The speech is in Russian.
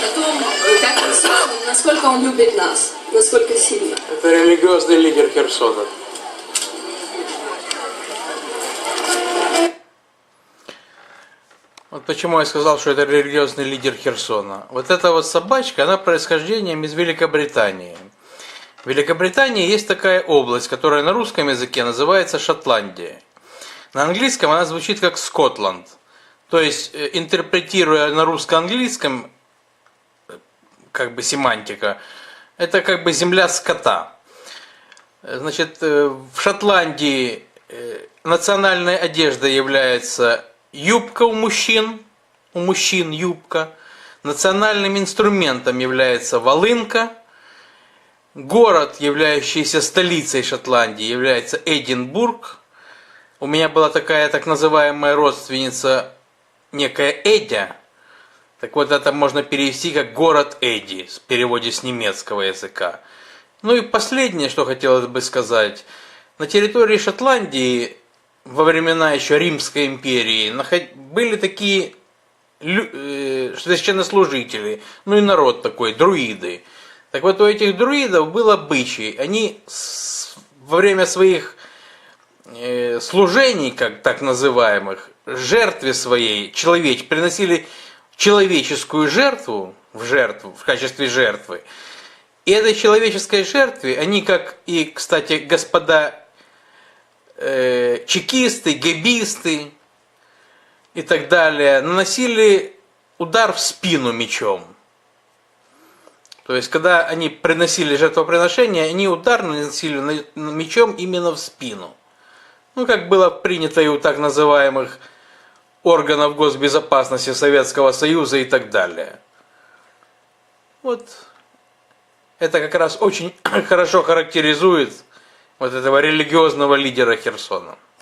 о том, насколько он любит нас, насколько сильно. Это религиозный лидер Херсона. Вот почему я сказал, что это религиозный лидер Херсона. Вот эта вот собачка, она происхождением из Великобритании. В Великобритании есть такая область, которая на русском языке называется Шотландия. На английском она звучит как Скотланд. То есть, интерпретируя на русско-английском, как бы семантика, это как бы земля скота. Значит, в Шотландии национальной одеждой является юбка у мужчин юбка. Национальным инструментом является волынка. Город, являющийся столицей Шотландии, является Эдинбург. У меня была такая так называемая родственница, некая Эдя. Так вот, это можно перевести как город Эдди, в переводе с немецкого языка. Ну и последнее, что хотелось бы сказать. На территории Шотландии во времена еще Римской империи были такие священнослужители, ну и народ такой, друиды. Так вот, у этих друидов был обычай. Они во время своих служений, как так называемых, жертве своей, приносили человеческую жертву в качестве жертвы. И этой человеческой жертве они, как и, кстати, господа чекисты, гэбисты и так далее, наносили удар в спину мечом. То есть, когда они приносили жертвоприношение, они удар наносили мечом именно в спину. Ну, как было принято и у так называемых органов госбезопасности Советского Союза и так далее. Вот это как раз очень хорошо характеризует вот этого религиозного лидера Херсона.